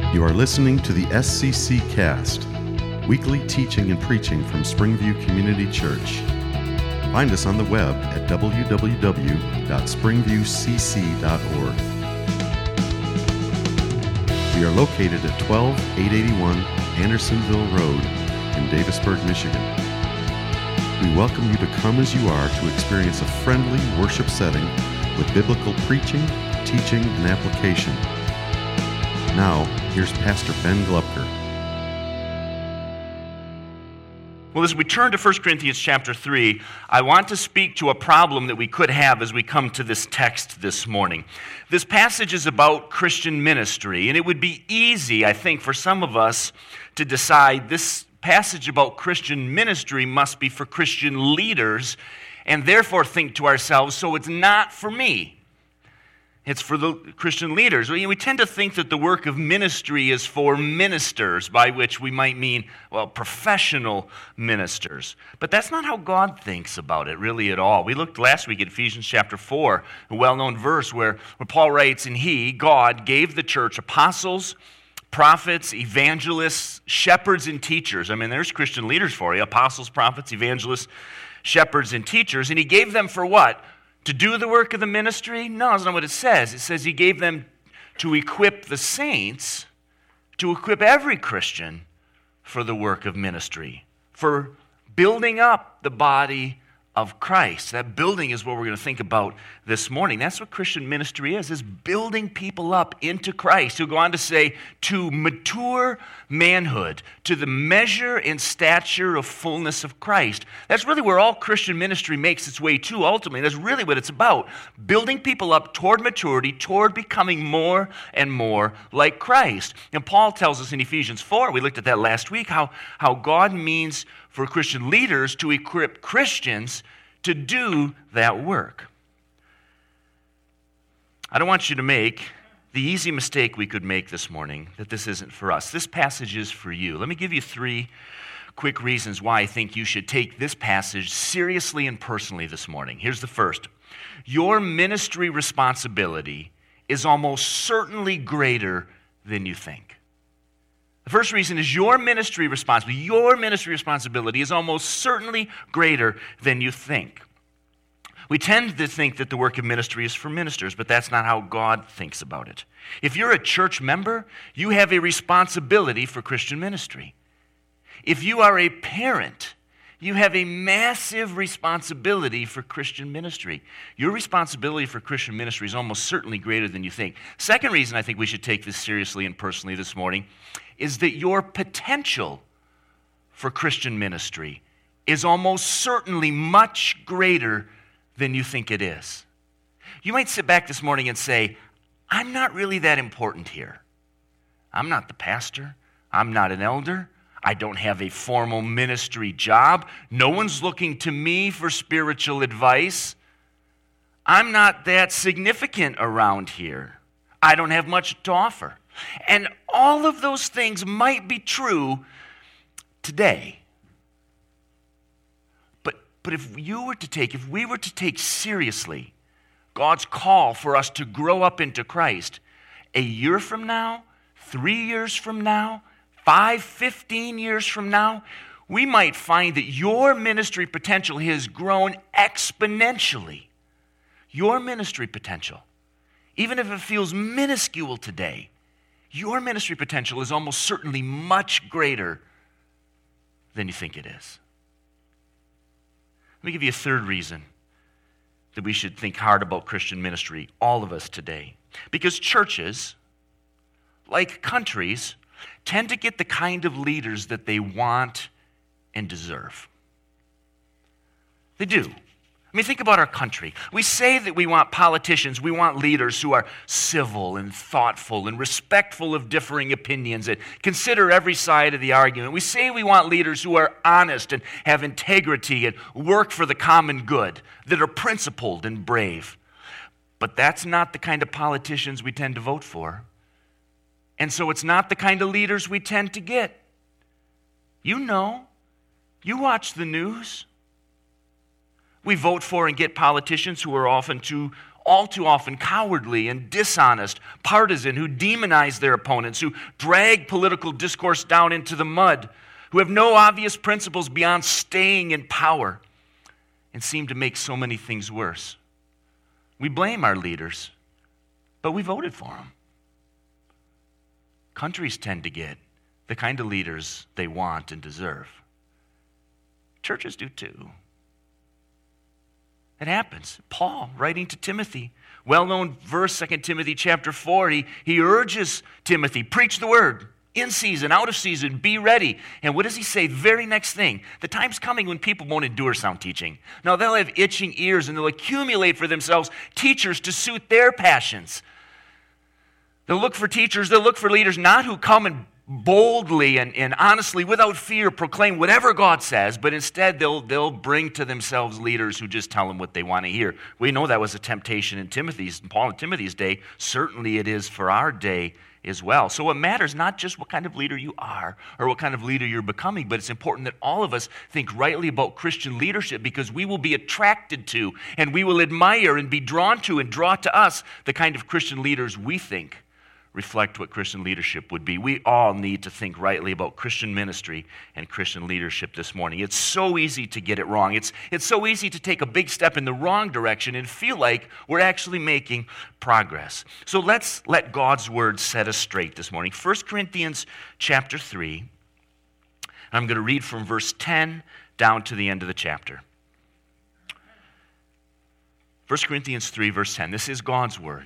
You are listening to the SCC Cast, weekly teaching and preaching from Springview Community Church. Find us on the web at www.springviewcc.org. We are located at 12881 Andersonville Road in Davisburg, Michigan. We welcome you to come as you are to experience a friendly worship setting with biblical preaching, teaching, and application. Now, here's Pastor Ben Glupker. Well, as we turn to 1 Corinthians chapter 3, I want to speak to a problem that we could have as we come to this text this morning. This passage is about Christian ministry, and it would be easy, I think, for some of us to decide this passage about Christian ministry must be for Christian leaders, and therefore think to ourselves, so it's not for me. It's for the Christian leaders. We tend to think that the work of ministry is for ministers, by which we might mean, professional ministers. But that's not how God thinks about it, really, at all. We looked last week at Ephesians chapter 4, a well-known verse where Paul writes, and God, gave the church apostles, prophets, evangelists, shepherds, and teachers. There's Christian leaders for you, apostles, prophets, evangelists, shepherds, and teachers. And he gave them for what? To do the work of the ministry? No, that's not what it says. It says he gave them to equip the saints, to equip every Christian for the work of ministry, for building up the body of Christ. That building is what we're going to think about this morning. That's what Christian ministry is building people up into Christ. He'll go on to say, to mature manhood, to the measure and stature of fullness of Christ. That's really where all Christian ministry makes its way to, ultimately. That's really what it's about. Building people up toward maturity, toward becoming more and more like Christ. And Paul tells us in Ephesians 4, we looked at that last week, how God means for Christian leaders to equip Christians to do that work. I don't want you to make the easy mistake we could make this morning, that this isn't for us. This passage is for you. Let me give you 3 quick reasons why I think you should take this passage seriously and personally this morning. Here's the first. Your ministry responsibility is almost certainly greater than you think. The first reason is your ministry responsibility is almost certainly greater than you think. We tend to think that the work of ministry is for ministers, but that's not how God thinks about it. If you're a church member, you have a responsibility for Christian ministry. If you are a parent, you have a massive responsibility for Christian ministry. Your responsibility for Christian ministry is almost certainly greater than you think. Second reason I think we should take this seriously and personally this morning is that your potential for Christian ministry is almost certainly much greater than you think it is. You might sit back this morning and say, I'm not really that important here. I'm not the pastor. I'm not an elder. I don't have a formal ministry job. No one's looking to me for spiritual advice. I'm not that significant around here. I don't have much to offer. And all of those things might be true today. But if we were to take seriously God's call for us to grow up into Christ, a year from now, 3 years from now, 5, 15 years from now, we might find that your ministry potential has grown exponentially. Your ministry potential, even if it feels minuscule today, your ministry potential is almost certainly much greater than you think it is. Let me give you a third reason that we should think hard about Christian ministry, all of us today. Because churches, like countries, tend to get the kind of leaders that they want and deserve. They do. Think about our country. We say that we want politicians, we want leaders who are civil and thoughtful and respectful of differing opinions and consider every side of the argument. We say we want leaders who are honest and have integrity and work for the common good, that are principled and brave. But that's not the kind of politicians we tend to vote for. And so it's not the kind of leaders we tend to get. You watch the news. We vote for and get politicians who are often too all too often cowardly and dishonest, partisan, who demonize their opponents, who drag political discourse down into the mud, who have no obvious principles beyond staying in power, and seem to make so many things worse. We blame our leaders, but we voted for them. Countries tend to get the kind of leaders they want and deserve. Churches do too. It happens. Paul, writing to Timothy, well-known verse, 2 Timothy chapter 4, he urges Timothy, preach the word, in season, out of season, be ready. And what does he say? The very next thing, the time's coming when people won't endure sound teaching. No, they'll have itching ears and they'll accumulate for themselves teachers to suit their passions. They'll look for teachers, they'll look for leaders not who come and boldly and honestly, without fear, proclaim whatever God says, but instead they'll bring to themselves leaders who just tell them what they want to hear. We know that was a temptation in Paul and Timothy's day. Certainly it is for our day as well. So it matters not just what kind of leader you are or what kind of leader you're becoming, but it's important that all of us think rightly about Christian leadership, because we will be attracted to and we will admire and be drawn to and draw to us the kind of Christian leaders we think reflect what Christian leadership would be. We all need to think rightly about Christian ministry and Christian leadership this morning. It's so easy to get it wrong. It's so easy to take a big step in the wrong direction and feel like we're actually making progress. So let's let God's word set us straight this morning. 1 Corinthians chapter 3. I'm going to read from verse 10 down to the end of the chapter. 1 Corinthians 3, verse 10. This is God's word.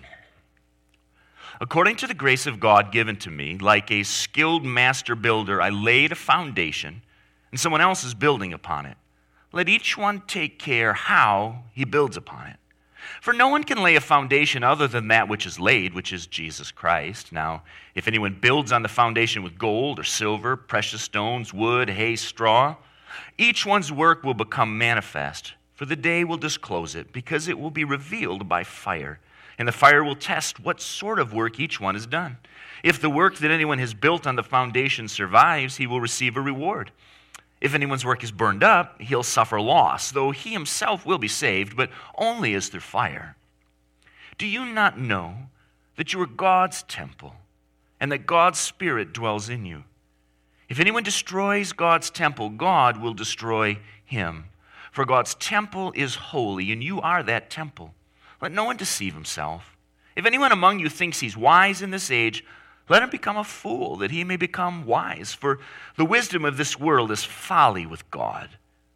According to the grace of God given to me, like a skilled master builder, I laid a foundation, and someone else is building upon it. Let each one take care how he builds upon it. For no one can lay a foundation other than that which is laid, which is Jesus Christ. Now, if anyone builds on the foundation with gold or silver, precious stones, wood, hay, straw, each one's work will become manifest, for the day will disclose it, because it will be revealed by fire. And the fire will test what sort of work each one has done. If the work that anyone has built on the foundation survives, he will receive a reward. If anyone's work is burned up, he'll suffer loss, though he himself will be saved, but only as through fire. Do you not know that you are God's temple, and that God's Spirit dwells in you? If anyone destroys God's temple, God will destroy him. For God's temple is holy, and you are that temple. Let no one deceive himself. If anyone among you thinks he's wise in this age, let him become a fool, that he may become wise. For the wisdom of this world is folly with God.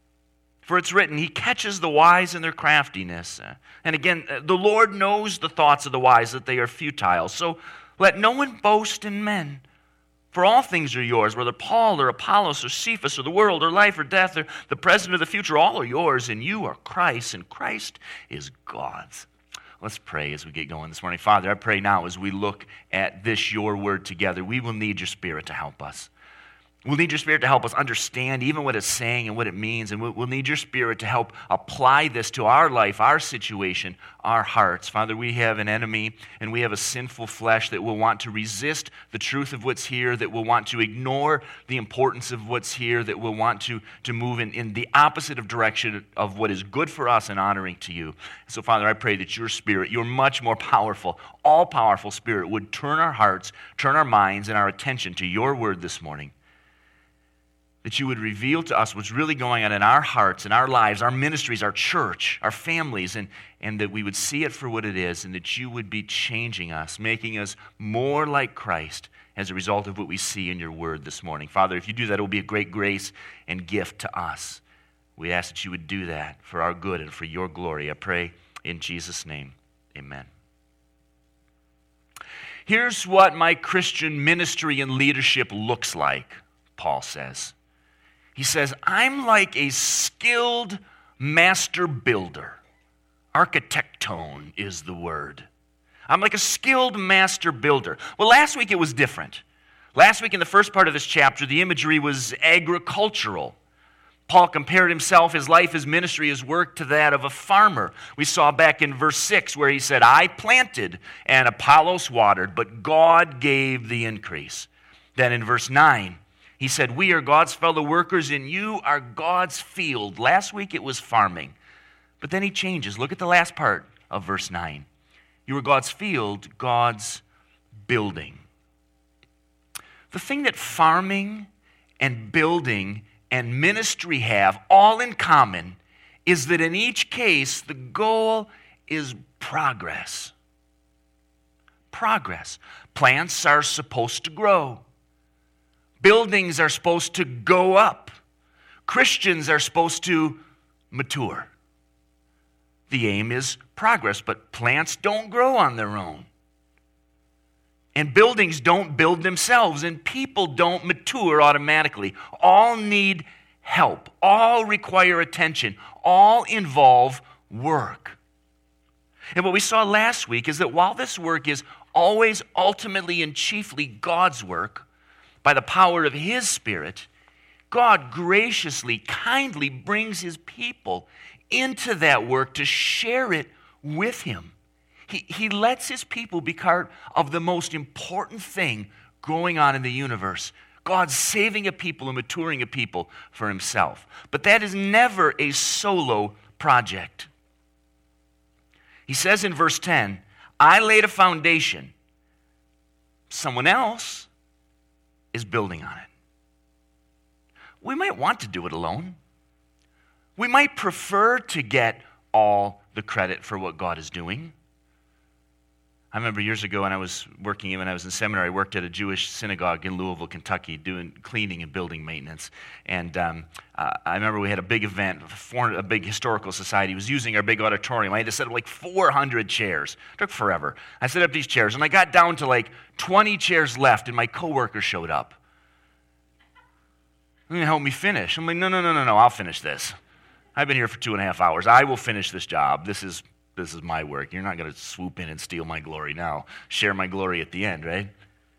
For it's written, he catches the wise in their craftiness. And again, the Lord knows the thoughts of the wise, that they are futile. So let no one boast in men. For all things are yours, whether Paul or Apollos or Cephas or the world or life or death or the present or the future, all are yours, and you are Christ, and Christ is God's. Let's pray as we get going this morning. Father, I pray now as we look at this, your word together, we will need your Spirit to help us. We'll need your Spirit to help us understand even what it's saying and what it means, and we'll need your Spirit to help apply this to our life, our situation, our hearts. Father, we have an enemy, and we have a sinful flesh that will want to resist the truth of what's here, that will want to ignore the importance of what's here, that will want to move in the opposite of direction of what is good for us and honoring to you. So, Father, I pray that your Spirit, your much more powerful, all-powerful Spirit, would turn our hearts, turn our minds, and our attention to your word this morning. That you would reveal to us what's really going on in our hearts, in our lives, our ministries, our church, our families, and that we would see it for what it is, and that you would be changing us, making us more like Christ as a result of what we see in your word this morning. Father, if you do that, it will be a great grace and gift to us. We ask that you would do that for our good and for your glory. I pray in Jesus' name, amen. Here's what my Christian ministry and leadership looks like, Paul says. He says, I'm like a skilled master builder. Architectone is the word. I'm like a skilled master builder. Well, last week it was different. Last week in the first part of this chapter, the imagery was agricultural. Paul compared himself, his life, his ministry, his work to that of a farmer. We saw back in verse 6 where he said, I planted and Apollos watered, but God gave the increase. Then in verse 9, he said, we are God's fellow workers and you are God's field. Last week it was farming. But then he changes. Look at the last part of verse 9. You are God's field, God's building. The thing that farming and building and ministry have all in common is that in each case, the goal is progress. Progress. Plants are supposed to grow. Buildings are supposed to go up. Christians are supposed to mature. The aim is progress, but plants don't grow on their own. And buildings don't build themselves, and people don't mature automatically. All need help. All require attention. All involve work. And what we saw last week is that while this work is always ultimately and chiefly God's work, by the power of His Spirit, God graciously, kindly brings His people into that work to share it with Him. He lets His people be part of the most important thing going on in the universe. God saving a people and maturing a people for Himself. But that is never a solo project. He says in verse 10, I laid a foundation. Someone else is building on it. We might want to do it alone. We might prefer to get all the credit for what God is doing. I remember years ago when I was in seminary, I worked at a Jewish synagogue in Louisville, Kentucky, doing cleaning and building maintenance. And I remember we had a big event, a big historical society was using our big auditorium. I had to set up like 400 chairs. It took forever. I set up these chairs, and I got down to like 20 chairs left, and my coworker showed up. You're going to help me finish. I'm like, no, I'll finish this. I've been here for 2.5 hours. I will finish this job. This is my work. You're not going to swoop in and steal my glory now. Share my glory at the end, right?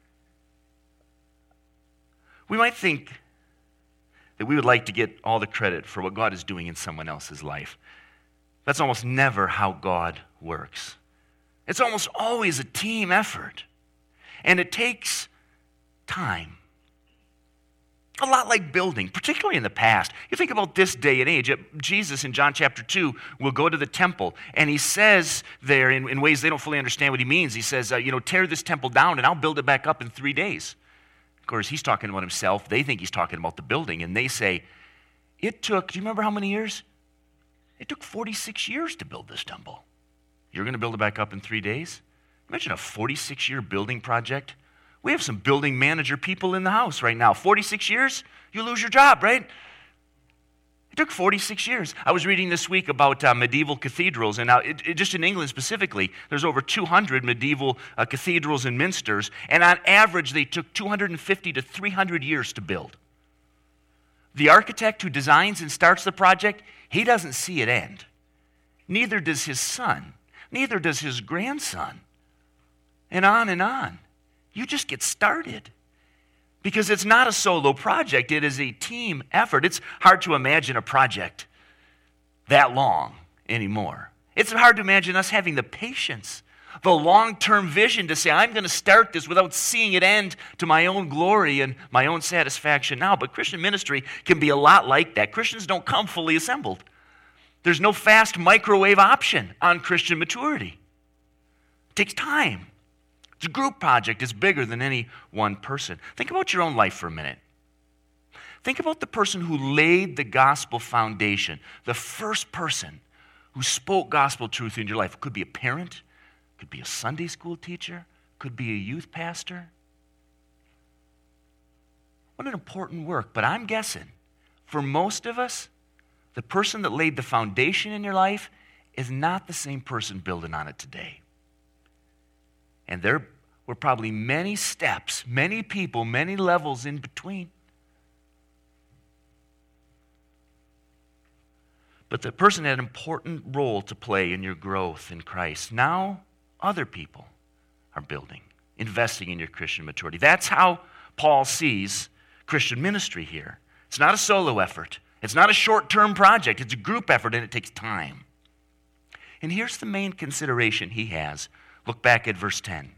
We might think that we would like to get all the credit for what God is doing in someone else's life. That's almost never how God works. It's almost always a team effort. And it takes time. A lot like building, particularly in the past. You think about this day and age. Jesus in John chapter 2 will go to the temple, and he says there in ways they don't fully understand what he means. He says, tear this temple down, and I'll build it back up in 3 days. Of course, he's talking about himself. They think he's talking about the building, and they say, do you remember how many years? It took 46 years to build this temple. You're going to build it back up in 3 days? Imagine a 46-year building project. We have some building manager people in the house right now. 46 years, you lose your job, right? It took 46 years. I was reading this week about medieval cathedrals, and now just in England specifically, there's over 200 medieval cathedrals and minsters, and on average, they took 250 to 300 years to build. The architect who designs and starts the project, he doesn't see it end. Neither does his son. Neither does his grandson. And on and on. You just get started. Because it's not a solo project, it is a team effort. It's hard to imagine a project that long anymore. It's hard to imagine us having the patience, the long-term vision to say, I'm going to start this without seeing it end to my own glory and my own satisfaction now. But Christian ministry can be a lot like that. Christians don't come fully assembled. There's no fast microwave option on Christian maturity. It takes time. It's a group project. It's bigger than any one person. Think about your own life for a minute. Think about the person who laid the gospel foundation, the first person who spoke gospel truth in your life. It could be a parent, could be a Sunday school teacher, could be a youth pastor. What an important work. But I'm guessing, for most of us, the person that laid the foundation in your life is not the same person building on it today. And there were probably many steps, many people, many levels in between. But the person had an important role to play in your growth in Christ. Now, other people are building, investing in your Christian maturity. That's how Paul sees Christian ministry here. It's not a solo effort. It's not a short-term project. It's a group effort, and it takes time. And here's the main consideration he has. Look back at verse 10.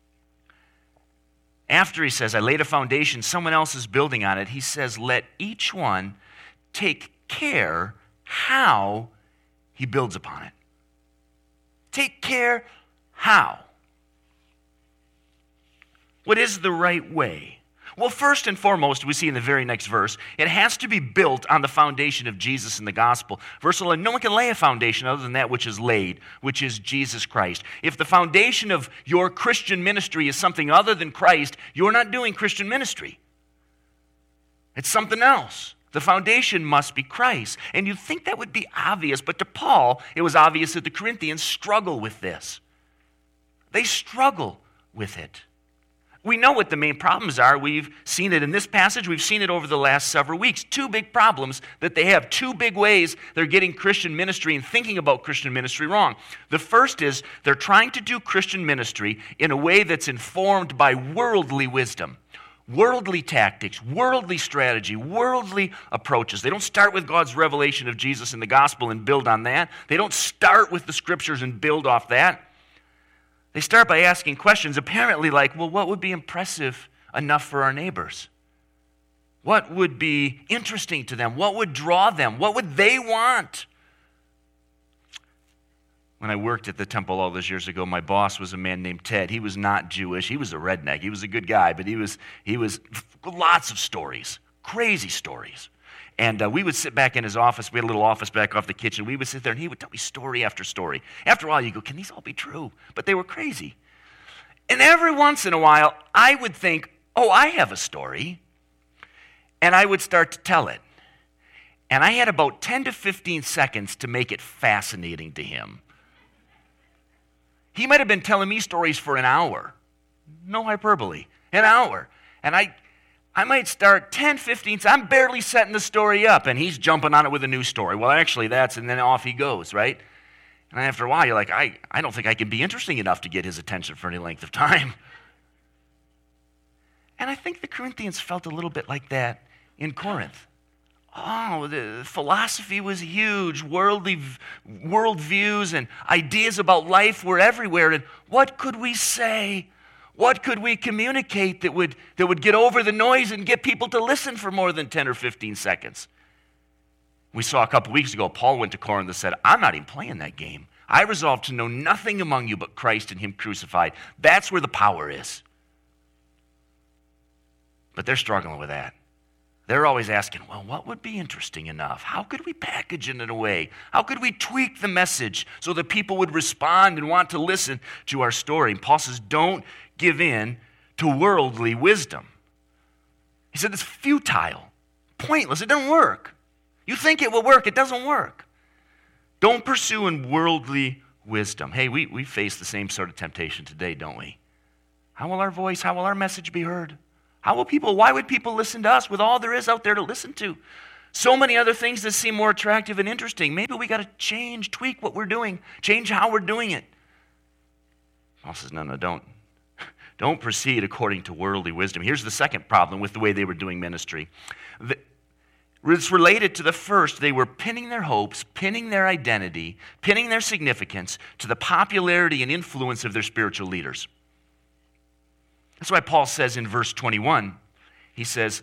After he says, I laid a foundation, someone else is building on it, he says, let each one take care how he builds upon it. Take care How? What is the right way? Well, first and foremost, we see in the very next verse, it has to be built on the foundation of Jesus and the gospel. Verse 11, no one can lay a foundation other than that which is laid, which is Jesus Christ. If the foundation of your Christian ministry is something other than Christ, you're not doing Christian ministry. It's something else. The foundation must be Christ. And you'd think that would be obvious, but to Paul, it was obvious that the Corinthians struggle with this. They struggle with it. We know what the main problems are. We've seen it in this passage. We've seen it over the last several weeks. Two big problems that they have. Two big ways they're getting Christian ministry and thinking about Christian ministry wrong. The first is they're trying to do Christian ministry in a way that's informed by worldly wisdom, worldly tactics, worldly strategy, worldly approaches. They don't start with God's revelation of Jesus in the gospel and build on that. They don't start with the scriptures and build off that. They start by asking questions, apparently like, well, what would be impressive enough for our neighbors? What would be interesting to them? What would draw them? What would they want? When I worked at the temple all those years ago, my boss was a man named Ted. He was not Jewish. He was a redneck. He was a good guy, but he was lots of stories, crazy stories. And we would sit back in his office. We had a little office back off the kitchen. We would sit there, and he would tell me story after story. After a while, you go, can these all be true? But they were crazy. And every once in a while, I would think, oh, I have a story. And I would start to tell it. And I had about 10 to 15 seconds to make it fascinating to him. He might have been telling me stories for an hour. No hyperbole. An hour. And I might start 10, 15, I'm barely setting the story up, and he's jumping on it with a new story. Well, actually, and then off he goes, right? And after a while, you're like, I don't think I can be interesting enough to get his attention for any length of time. And I think the Corinthians felt a little bit like that in Corinth. Oh, the philosophy was huge. Worldviews and ideas about life were everywhere. And what could we say? What could we communicate that would get over the noise and get people to listen for more than 10 or 15 seconds? We saw a couple weeks ago, Paul went to Corinth and said, I'm not even playing that game. I resolved to know nothing among you but Christ and him crucified. That's where the power is. But they're struggling with that. They're always asking, well, what would be interesting enough? How could we package it in a way? How could we tweak the message so that people would respond and want to listen to our story? And Paul says, don't give in to worldly wisdom. He said it's futile, pointless, it doesn't work. You think it will work, it doesn't work. Don't pursue in worldly wisdom. Hey, we face the same sort of temptation today, don't we? How will our voice, how will our message be heard? Why would people listen to us with all there is out there to listen to? So many other things that seem more attractive and interesting. Maybe we got to change, tweak what we're doing, change how we're doing it. Paul says, no, don't proceed according to worldly wisdom. Here's the second problem with the way they were doing ministry. It's related to the first. They were pinning their hopes, pinning their identity, pinning their significance to the popularity and influence of their spiritual leaders. That's why Paul says in verse 21, he says,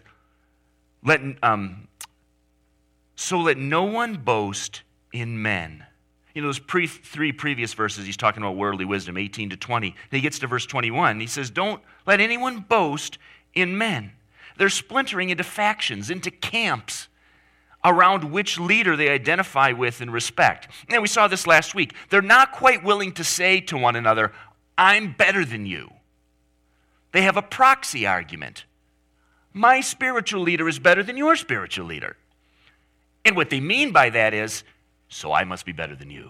so let no one boast in men. You know, those three previous verses, he's talking about worldly wisdom, 18 to 20. Then he gets to verse 21. He says, don't let anyone boast in men. They're splintering into factions, into camps, around which leader they identify with and respect. And we saw this last week. They're not quite willing to say to one another, I'm better than you. They have a proxy argument. My spiritual leader is better than your spiritual leader. And what they mean by that is, so I must be better than you.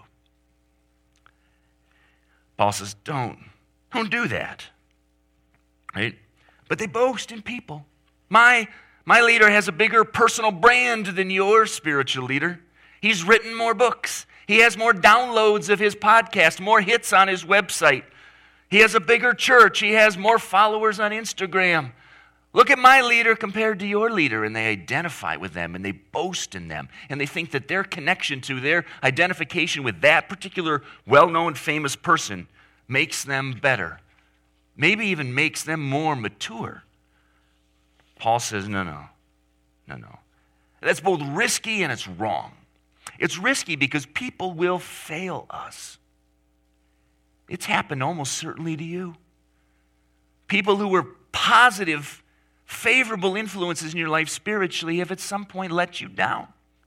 Paul says, don't do that. Right? But they boast in people. My leader has a bigger personal brand than your spiritual leader. He's written more books. He has more downloads of his podcast, more hits on his website. He has a bigger church. He has more followers on Instagram. Look at my leader compared to your leader. And they identify with them and they boast in them. And they think that their connection to their identification with that particular well-known famous person makes them better. Maybe even makes them more mature. Paul says, no. That's both risky and it's wrong. It's risky because people will fail us. It's happened almost certainly to you. People who were positive, favorable influences in your life spiritually have at some point let you down.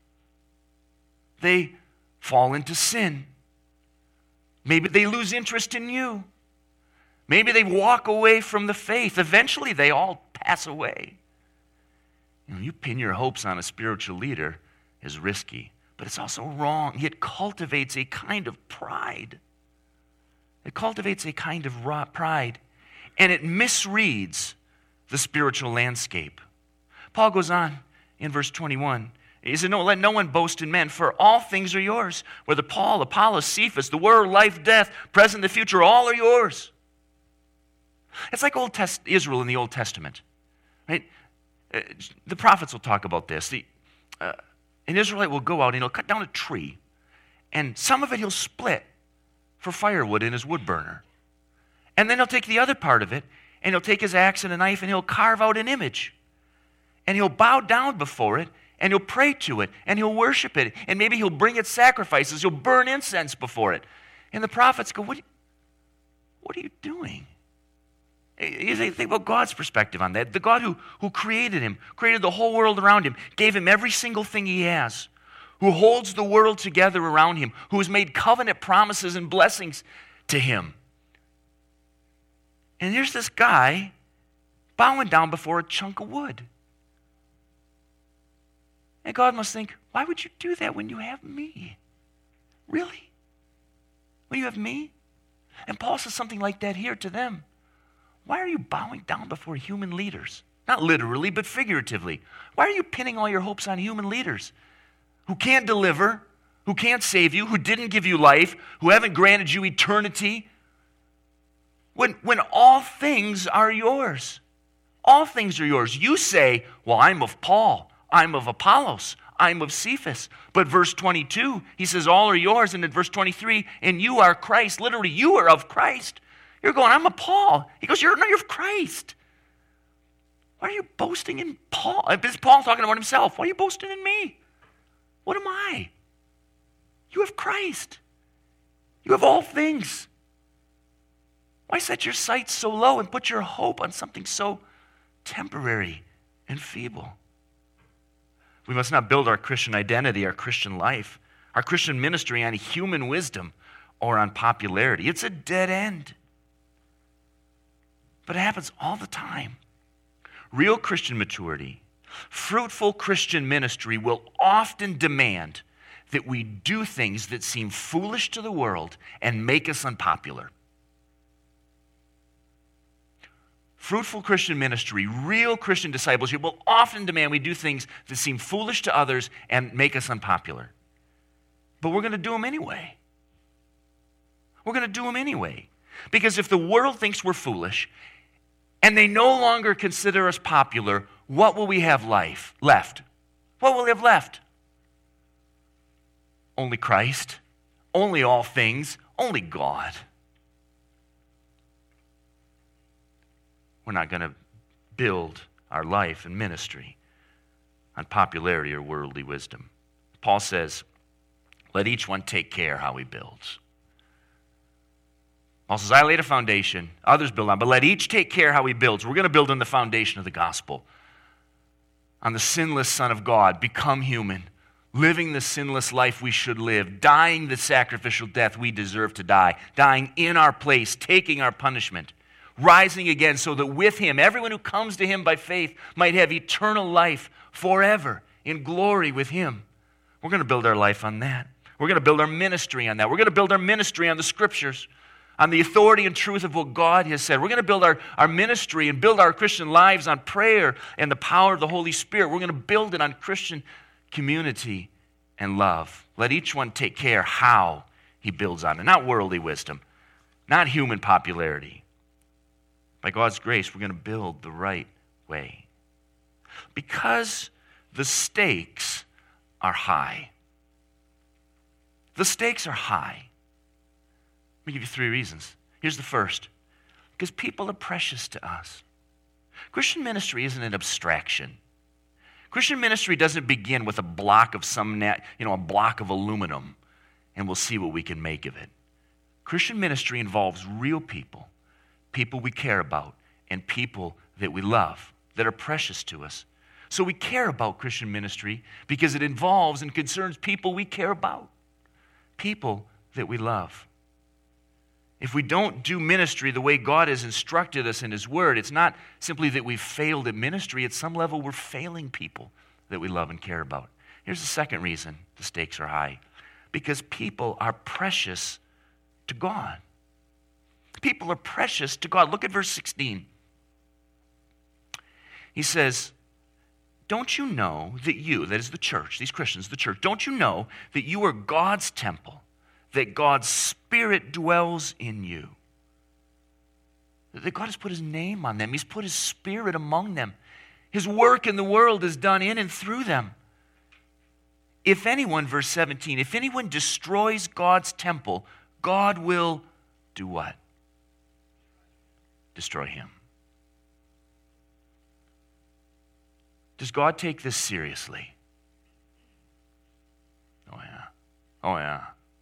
They fall into sin. Maybe they lose interest in you. Maybe they walk away from the faith. Eventually, they all pass away. You pin your hopes on a spiritual leader is risky, but it's also wrong. It cultivates a kind of pride. It cultivates a kind of pride, and it misreads the spiritual landscape. Paul goes on in verse 21. He said, "No, let no one boast in men, for all things are yours. Whether Paul, Apollos, Cephas, the world, life, death, present, the future, all are yours." It's like Israel in the Old Testament, right? The prophets will talk about this. An Israelite will go out and he'll cut down a tree, and some of it he'll split for firewood in his wood burner. And then he'll take the other part of it, and he'll take his axe and a knife, and he'll carve out an image. And he'll bow down before it, and he'll pray to it, and he'll worship it, and maybe he'll bring it sacrifices, he'll burn incense before it. And the prophets go, what are you doing? You think about God's perspective on that. The God who created him, created the whole world around him, gave him every single thing he has, who holds the world together around him, who has made covenant promises and blessings to him. And here's this guy bowing down before a chunk of wood. And God must think, why would you do that when you have me? Really? When you have me? And Paul says something like that here to them. Why are you bowing down before human leaders? Not literally, but figuratively. Why are you pinning all your hopes on human leaders who can't deliver, who can't save you, who didn't give you life, who haven't granted you eternity? When all things are yours. All things are yours. You say, well, I'm of Paul, I'm of Apollos, I'm of Cephas. But verse 22, he says, all are yours. And in verse 23, and you are Christ. Literally, you are of Christ. You're going, I'm of Paul. He goes, you're of Christ. Why are you boasting in Paul? This is Paul talking about himself. Why are you boasting in me? What am I? You have Christ. You have all things. Why set your sights so low and put your hope on something so temporary and feeble? We must not build our Christian identity, our Christian life, our Christian ministry on human wisdom or on popularity. It's a dead end. But it happens all the time. Real Christian maturity, fruitful Christian ministry will often demand that we do things that seem foolish to the world and make us unpopular. Fruitful Christian ministry, real Christian discipleship will often demand we do things that seem foolish to others and make us unpopular. But we're going to do them anyway. We're going to do them anyway. Because if the world thinks we're foolish and they no longer consider us popular, what will we have left? What will we have left? Only Christ, only all things, only God. We're not going to build our life and ministry on popularity or worldly wisdom. Paul says, let each one take care how he builds. Paul says, I laid a foundation, others build on, but let each take care how he builds. We're going to build on the foundation of the gospel, on the sinless Son of God, become human, living the sinless life we should live, dying the sacrificial death we deserve to die, dying in our place, taking our punishment, rising again so that with him, everyone who comes to him by faith might have eternal life forever in glory with him. We're going to build our life on that. We're going to build our ministry on that. We're going to build our ministry on the Scriptures, on the authority and truth of what God has said. We're going to build our ministry and build our Christian lives on prayer and the power of the Holy Spirit. We're going to build it on Christian community and love. Let each one take care how he builds on it. Not worldly wisdom, not human popularity. By God's grace, we're going to build the right way. Because the stakes are high. The stakes are high. Let me give you 3 reasons. Here's the first. Because people are precious to us. Christian ministry isn't an abstraction. Christian ministry doesn't begin with a block of a block of aluminum, and we'll see what we can make of it. Christian ministry involves real people, people we care about, and people that we love, that are precious to us. So we care about Christian ministry because it involves and concerns people we care about, people that we love. If we don't do ministry the way God has instructed us in His Word, it's not simply that we've failed at ministry. At some level, we're failing people that we love and care about. Here's the second reason the stakes are high. Because people are precious to God. People are precious to God. Look at verse 16. He says, don't you know that you, that is the church, these Christians, the church, don't you know that you are God's temple, that God's Spirit dwells in you? That God has put His name on them. He's put His Spirit among them. His work in the world is done in and through them. If anyone, verse 17, if anyone destroys God's temple, God will do what? Destroy him. Does God take this seriously? Oh yeah. Oh yeah.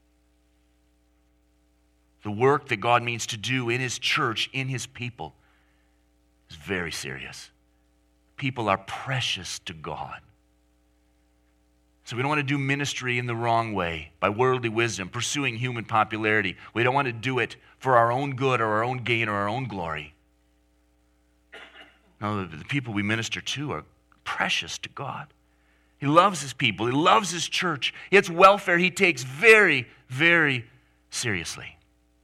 The work that God means to do in His church, in His people, is very serious. People are precious to God. So we don't want to do ministry in the wrong way, by worldly wisdom, pursuing human popularity. We don't want to do it for our own good or our own gain or our own glory. No, the people we minister to are precious to God. He loves His people. He loves His church. Its welfare He takes very, very seriously.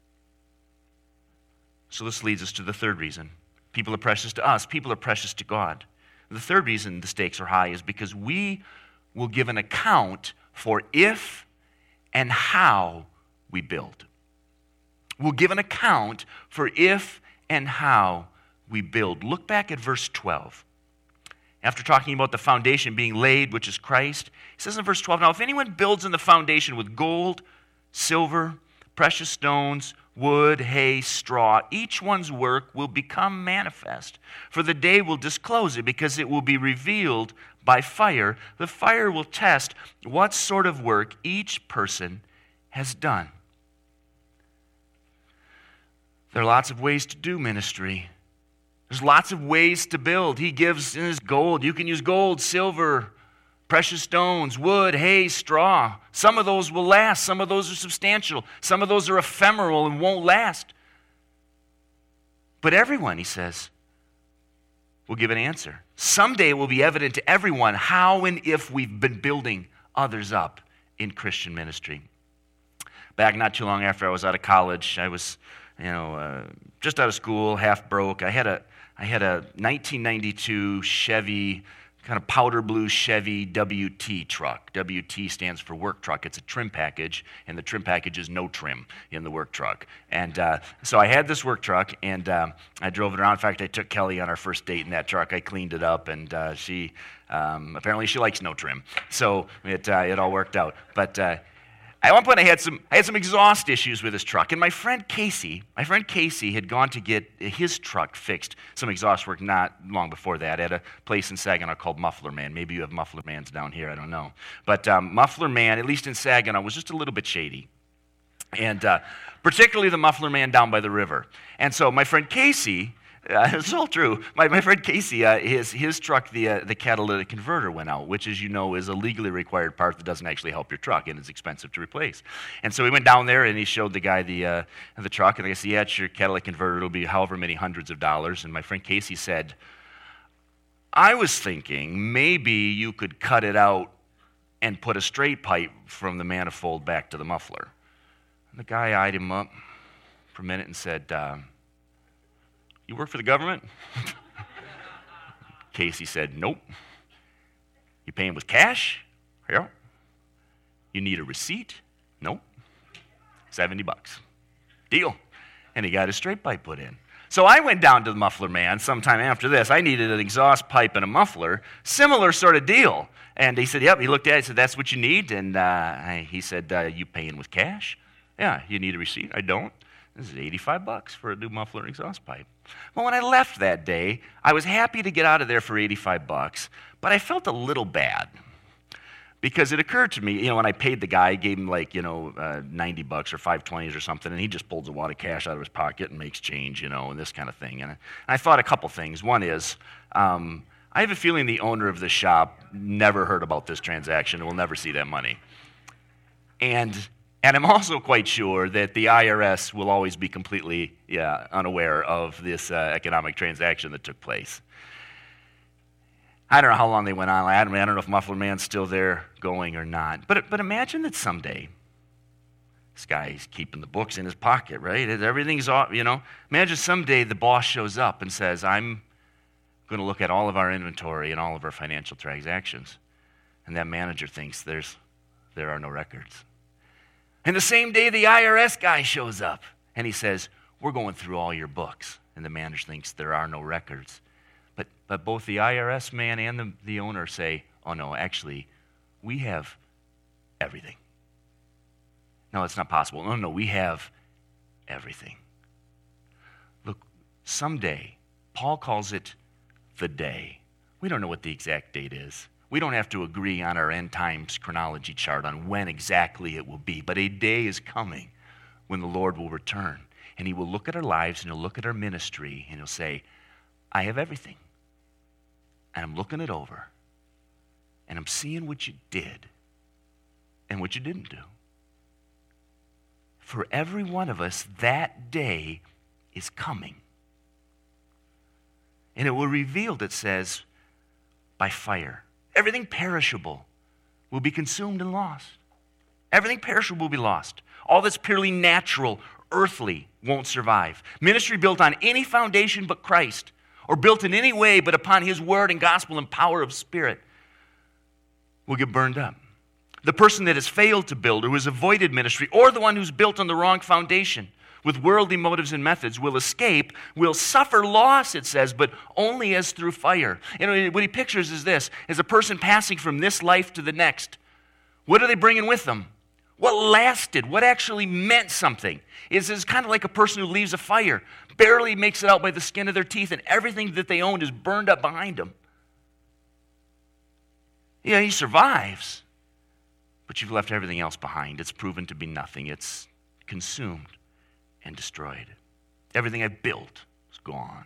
So this leads us to the third reason. People are precious to us. People are precious to God. The third reason the stakes are high is because we will give an account for if and how we build. We'll give an account for if and how we build. Look back at verse 12. After talking about the foundation being laid, which is Christ, he says in verse 12, now if anyone builds in the foundation with gold, silver, precious stones, wood, hay, straw, each one's work will become manifest. For the day will disclose it, because it will be revealed by fire. The fire will test what sort of work each person has done. There are lots of ways to do ministry. There's lots of ways to build. He gives in His gold. You can use gold, silver, precious stones, wood, hay, straw. Some of those will last. Some of those are substantial. Some of those are ephemeral and won't last. But everyone, he says, will give an answer. Someday it will be evident to everyone how and if we've been building others up in Christian ministry. Back not too long after I was out of college, I was, just out of school, half broke. I had a 1992 Chevy, kind of powder blue Chevy WT truck. WT stands for work truck. It's a trim package, and the trim package is no trim in the work truck. And so I had this work truck, and I drove it around. In fact, I took Kelly on our first date in that truck. I cleaned it up, and she apparently she likes no trim. So it all worked out. But at one point, I had some exhaust issues with his truck, and my friend Casey had gone to get his truck fixed, some exhaust work not long before that, at a place in Saginaw called Muffler Man. Maybe you have Muffler Mans down here, I don't know. But Muffler Man, at least in Saginaw, was just a little bit shady, and particularly the Muffler Man down by the river. And so my friend Casey, it's all true. My friend Casey, his truck, the catalytic converter went out, which, as you know, is a legally required part that doesn't actually help your truck, and it's expensive to replace. And so he went down there, and he showed the guy the truck, and I said, yeah, it's your catalytic converter. It'll be however many hundreds of dollars. And my friend Casey said, I was thinking maybe you could cut it out and put a straight pipe from the manifold back to the muffler. And the guy eyed him up for a minute and said, you work for the government? Casey said, nope. You paying with cash? Yeah. You need a receipt? Nope. $70. Deal. And he got his straight pipe put in. So I went down to the Muffler Man sometime after this. I needed an exhaust pipe and a muffler, similar sort of deal. And he said, yep. He looked at it and said, that's what you need. And he said, you paying with cash? Yeah. You need a receipt? I don't. This is $85 for a new muffler and exhaust pipe. Well, when I left that day, I was happy to get out of there for $85, but I felt a little bad Because it occurred to me, when I paid the guy, I gave him $90 or $5.20s or something, and he just pulls a wad of cash out of his pocket and makes change, and this kind of thing. And I thought a couple things. One is, I have a feeling the owner of the shop never heard about this transaction and will never see that money. And I'm also quite sure that the IRS will always be completely unaware of this economic transaction that took place. I don't know how long they went on. I don't know if Muffler Man's still there going or not. But imagine that someday, this guy's keeping the books in his pocket, right? Everything's off, Imagine someday the boss shows up and says, I'm going to look at all of our inventory and all of our financial transactions. And that manager thinks there are no records. And the same day the IRS guy shows up and he says, we're going through all your books. And the manager thinks there are no records. But both the IRS man and the owner say, oh no, actually, we have everything. No, it's not possible. No, we have everything. Look, someday, Paul calls it the day. We don't know what the exact date is. We don't have to agree on our end times chronology chart on when exactly it will be, but a day is coming when the Lord will return, and he will look at our lives, and he'll look at our ministry, and he'll say, I have everything. And I'm looking it over, and I'm seeing what you did and what you didn't do. For every one of us, that day is coming. And it will be revealed, it says, by fire. Everything perishable will be consumed and lost. Everything perishable will be lost. All that's purely natural, earthly, won't survive. Ministry built on any foundation but Christ, or built in any way but upon his word and gospel and power of spirit, will get burned up. The person that has failed to build or who has avoided ministry, or the one who's built on the wrong foundation with worldly motives and methods, will escape, will suffer loss, it says, but only as through fire. And what he pictures is this, as a person passing from this life to the next. What are they bringing with them? What lasted? What actually meant something? It's kind of like a person who leaves a fire, barely makes it out by the skin of their teeth, and everything that they owned is burned up behind them. Yeah, he survives, but you've left everything else behind. It's proven to be nothing. It's consumed and destroyed. Everything I've built is gone.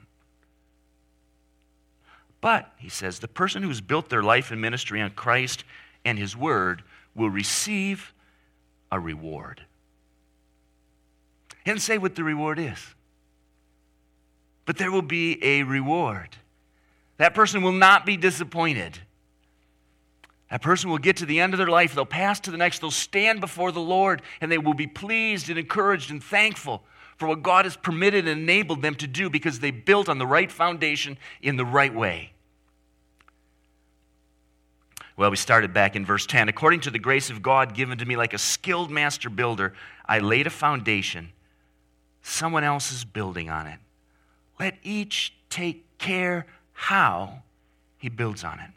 But, he says, the person who's built their life and ministry on Christ and his word will receive a reward. He didn't say what the reward is, but there will be a reward. That person will not be disappointed. That person will get to the end of their life, they'll pass to the next, they'll stand before the Lord, and they will be pleased and encouraged and thankful for what God has permitted and enabled them to do because they built on the right foundation in the right way. Well, we started back in verse 10. According to the grace of God given to me like a skilled master builder, I laid a foundation. Someone else is building on it. Let each take care how he builds on it.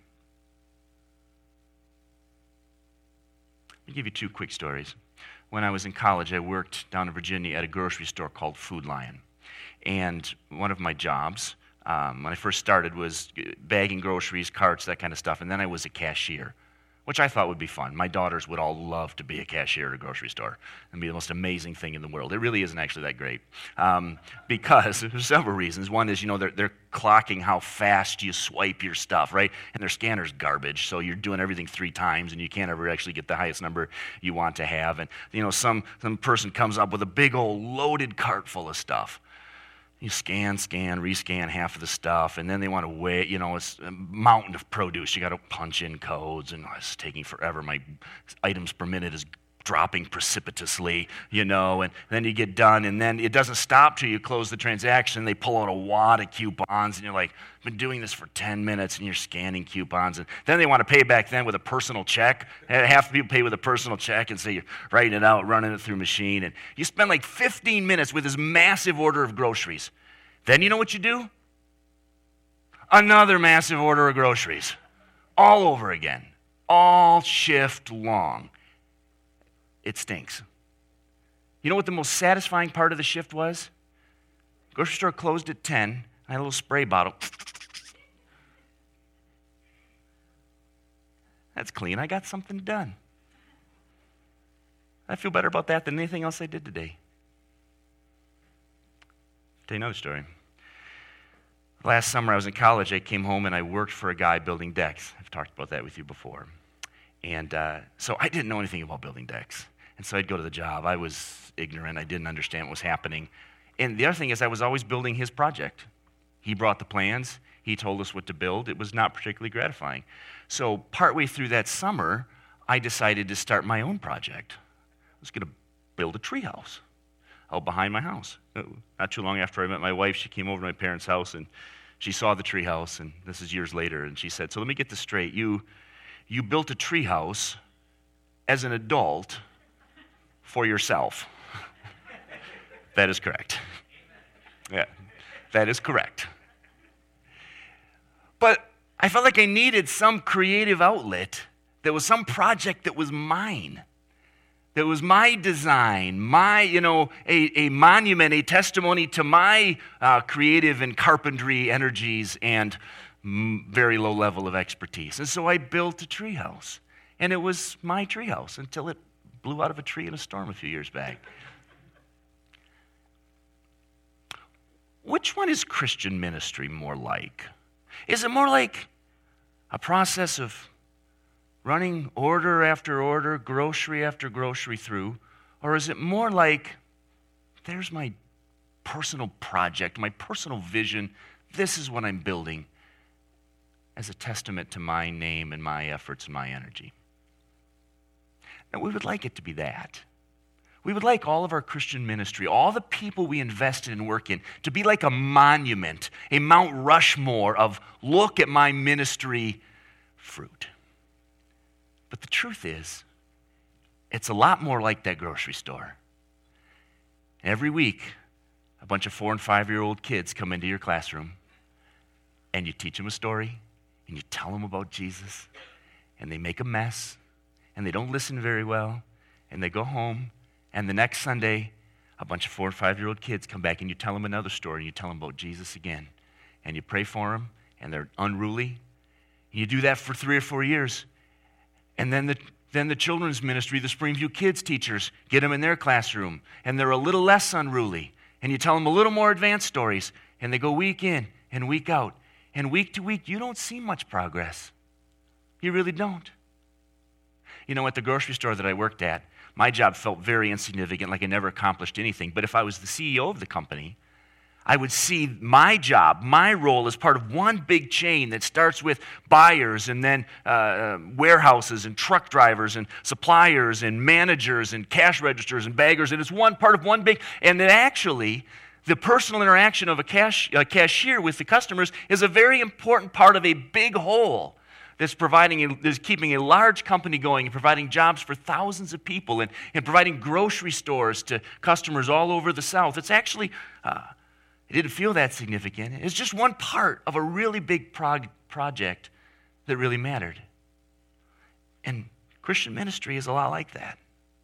Let me give you two quick stories. When I was in college, I worked down in Virginia at a grocery store called Food Lion. And one of my jobs, when I first started, was bagging groceries, carts, that kind of stuff. And then I was a cashier, which I thought would be fun. My daughters would all love to be a cashier at a grocery store. It'd be the most amazing thing in the world. It really isn't actually that great because there's several reasons. One is, they're clocking how fast you swipe your stuff, right? And their scanner's garbage, so you're doing everything 3 times, and you can't ever actually get the highest number you want to have. And, some person comes up with a big old loaded cart full of stuff. You scan, rescan half of the stuff, and then they want to weigh, it's a mountain of produce. You got to punch in codes, and it's taking forever. My items per minute is dropping precipitously, and then you get done, and then it doesn't stop till you close the transaction. They pull out a wad of coupons, and you're like, I've been doing this for 10 minutes, and you're scanning coupons, and then they want to pay back then with a personal check. Half the people pay with a personal check, and so you're writing it out, running it through a machine, and you spend like 15 minutes with this massive order of groceries. Then you know what you do? Another massive order of groceries, all over again, all shift long. It stinks. You know what the most satisfying part of the shift was? Grocery store closed at 10. I had a little spray bottle. That's clean. I got something done. I feel better about that than anything else I did today. I'll tell you another story. Last summer I was in college. I came home and I worked for a guy building decks. I've talked about that with you before. And so I didn't know anything about building decks. And so I'd go to the job. I was ignorant. I didn't understand what was happening. And the other thing is I was always building his project. He brought the plans. He told us what to build. It was not particularly gratifying. So partway through that summer, I decided to start my own project. I was going to build a treehouse out behind my house. Not too long after I met my wife, she came over to my parents' house, and she saw the treehouse, and this is years later, and she said, so let me get this straight. You built a treehouse as an adult for yourself. That is correct. Yeah, that is correct. But I felt like I needed some creative outlet. There was some project that was mine. That was my design, a monument, a testimony to my creative and carpentry energies and very low level of expertise. And so I built a treehouse. And it was my treehouse until it blew out of a tree in a storm a few years back. Which one is Christian ministry more like? Is it more like a process of running order after order, grocery after grocery through? Or is it more like, there's my personal project, my personal vision, this is what I'm building as a testament to my name and my efforts and my energy? And we would like it to be that. We would like all of our Christian ministry, all the people we invested and work in, to be like a monument, a Mount Rushmore of, look at my ministry fruit. But the truth is, it's a lot more like that grocery store. Every week, a bunch of 4- and 5-year-old kids come into your classroom, and you teach them a story, and you tell them about Jesus, and they make a mess, and they don't listen very well, and they go home, and the next Sunday, a bunch of 4- and 5-year-old kids come back, and you tell them another story, and you tell them about Jesus again, and you pray for them, and they're unruly. You do that for 3 or 4 years. And then the children's ministry, the Springview Kids teachers, get them in their classroom, and they're a little less unruly. And you tell them a little more advanced stories, and they go week in and week out. And week to week, you don't see much progress. You really don't. You know, at the grocery store that I worked at, my job felt very insignificant, like I never accomplished anything. But if I was the CEO of the company, I would see my job, my role as part of one big chain that starts with buyers and then warehouses and truck drivers and suppliers and managers and cash registers and baggers. And it's one part of one big, and then actually the personal interaction of a cashier with the customers is a very important part of a big whole that's keeping a large company going and providing jobs for thousands of people and providing grocery stores to customers all over the South. It's actually... It didn't feel that significant. It's just one part of a really big project that really mattered. And Christian ministry is a lot like that.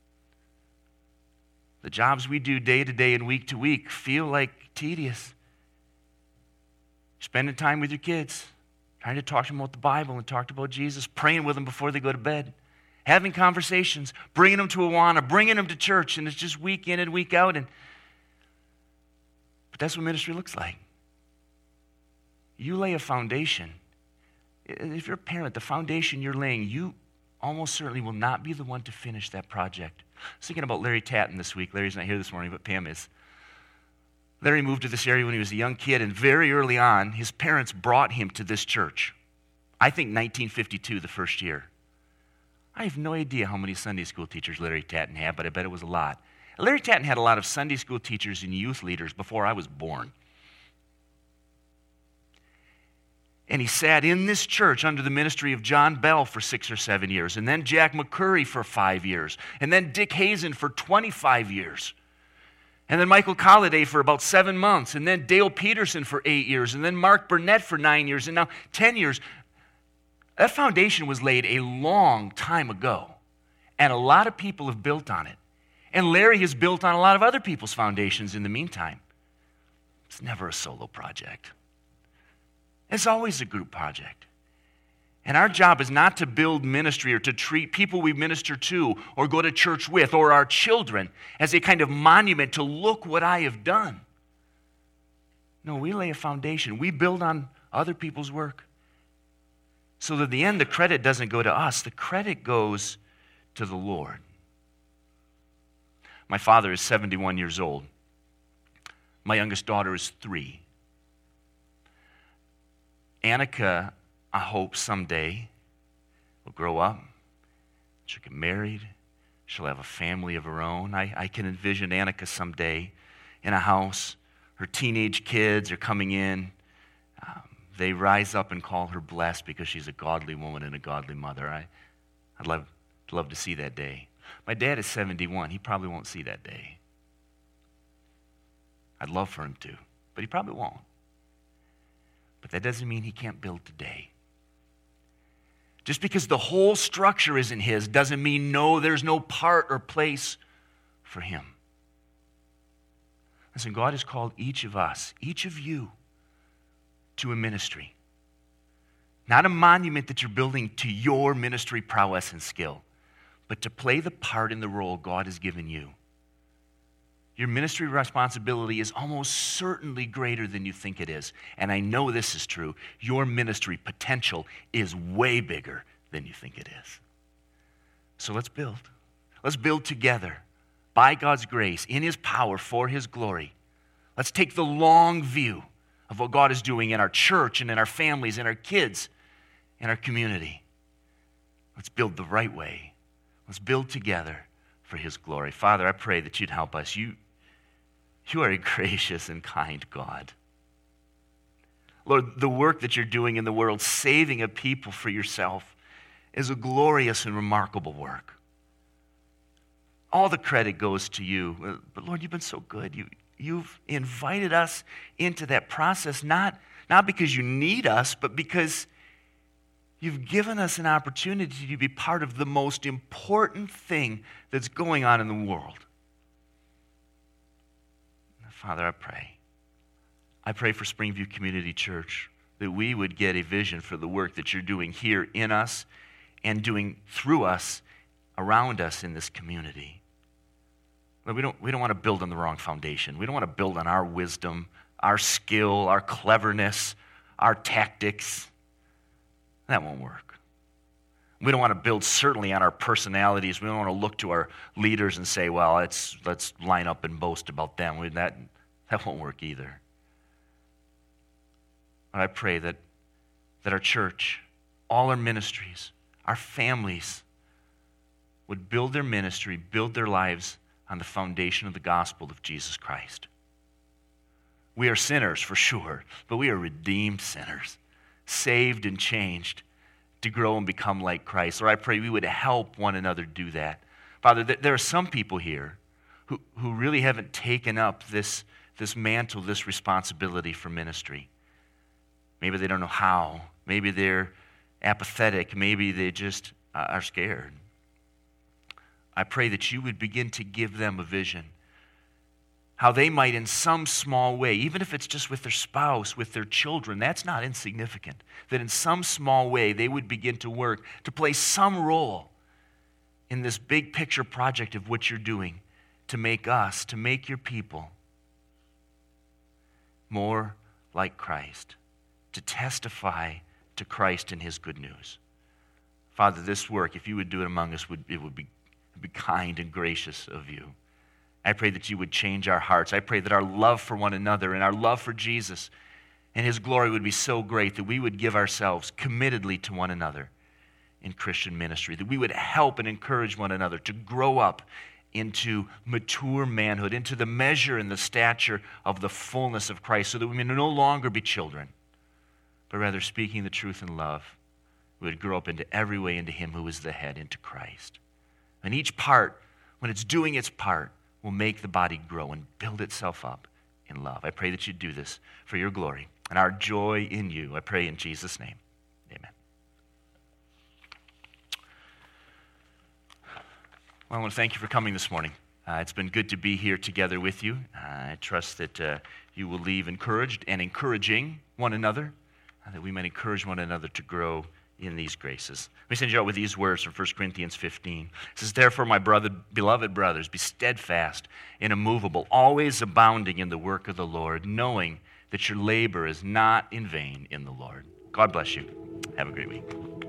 The jobs we do day to day and week to week feel like tedious. Spending time with your kids, trying to talk to them about the Bible and talk about Jesus, praying with them before they go to bed, having conversations, bringing them to Awana, bringing them to church, and it's just week in and week out. But that's what ministry looks like. You lay a foundation. If you're a parent, the foundation you're laying, you almost certainly will not be the one to finish that project. I was thinking about Larry Tatton this week. Larry's not here this morning, but Pam is. Larry moved to this area when he was a young kid, and very early on, his parents brought him to this church. I think 1952, the first year. I have no idea how many Sunday school teachers Larry Tatton had, but I bet it was a lot. Larry Tatton had a lot of Sunday school teachers and youth leaders before I was born. And he sat in this church under the ministry of John Bell for 6 or 7 years, and then Jack McCurry for 5 years, and then Dick Hazen for 25 years, and then Michael Colliday for about 7 months, and then Dale Peterson for 8 years, and then Mark Burnett for 9 years, and now 10 years. That foundation was laid a long time ago, and a lot of people have built on it. And Larry has built on a lot of other people's foundations in the meantime. It's never a solo project. It's always a group project. And our job is not to build ministry or to treat people we minister to or go to church with or our children as a kind of monument to look what I have done. No, we lay a foundation. We build on other people's work. So that at the end, the credit doesn't go to us. The credit goes to the Lord. My father is 71 years old. My youngest daughter is 3. Annika, I hope someday, will grow up. She'll get married. She'll have a family of her own. I can envision Annika someday in a house. Her teenage kids are coming in. They rise up and call her blessed because she's a godly woman and a godly mother. I'd love to see that day. My dad is 71. He probably won't see that day. I'd love for him to, but he probably won't. But that doesn't mean he can't build today. Just because the whole structure isn't his doesn't mean there's no part or place for him. Listen, God has called each of us, each of you, to a ministry. Not a monument that you're building to your ministry prowess and skill, but to play the part in the role God has given you. Your ministry responsibility is almost certainly greater than you think it is. And I know this is true. Your ministry potential is way bigger than you think it is. So let's build. Let's build together by God's grace, in His power, for His glory. Let's take the long view of what God is doing in our church and in our families and our kids and our community. Let's build the right way. Let's build together for His glory. Father, I pray that You'd help us. You are a gracious and kind God. Lord, the work that You're doing in the world, saving a people for Yourself, is a glorious and remarkable work. All the credit goes to You. But Lord, You've been so good. You've invited us into that process, not because You need us, but because You've given us an opportunity to be part of the most important thing that's going on in the world. Father, I pray for Springview Community Church that we would get a vision for the work that You're doing here in us and doing through us, around us in this community. Lord, we don't want to build on the wrong foundation. We don't want to build on our wisdom, our skill, our cleverness, our tactics. That won't work. We don't want to build certainly on our personalities. We don't want to look to our leaders and say, well, let's line up and boast about them. That won't work either. But I pray that our church, all our ministries, our families would build their ministry, build their lives on the foundation of the gospel of Jesus Christ. We are sinners for sure, but we are redeemed sinners, saved and changed to grow and become like Christ. Lord, I pray we would help one another do that. Father, there are some people here who really haven't taken up this mantle, this responsibility for ministry. Maybe they don't know how. Maybe they're apathetic. Maybe they just are scared. I pray that You would begin to give them a vision, how they might in some small way, even if it's just with their spouse, with their children, that's not insignificant, that in some small way they would begin to work, to play some role in this big picture project of what You're doing to make us, to make Your people more like Christ, to testify to Christ and His good news. Father, this work, if You would do it among us, it would be kind and gracious of You. I pray that You would change our hearts. I pray that our love for one another and our love for Jesus and His glory would be so great that we would give ourselves committedly to one another in Christian ministry, that we would help and encourage one another to grow up into mature manhood, into the measure and the stature of the fullness of Christ, so that we may no longer be children, but rather speaking the truth in love, we would grow up into every way into Him who is the head, into Christ. And each part, when it's doing its part, will make the body grow and build itself up in love. I pray that You do this for Your glory and our joy in You. I pray in Jesus' name. Amen. Well, I want to thank you for coming this morning. It's been good to be here together with you. I trust that you will leave encouraged and encouraging one another, that we might encourage one another to grow in these graces. Let me send you out with these words from 1 Corinthians 15. It says, therefore, my beloved brothers, be steadfast and immovable, always abounding in the work of the Lord, knowing that your labor is not in vain in the Lord. God bless you. Have a great week.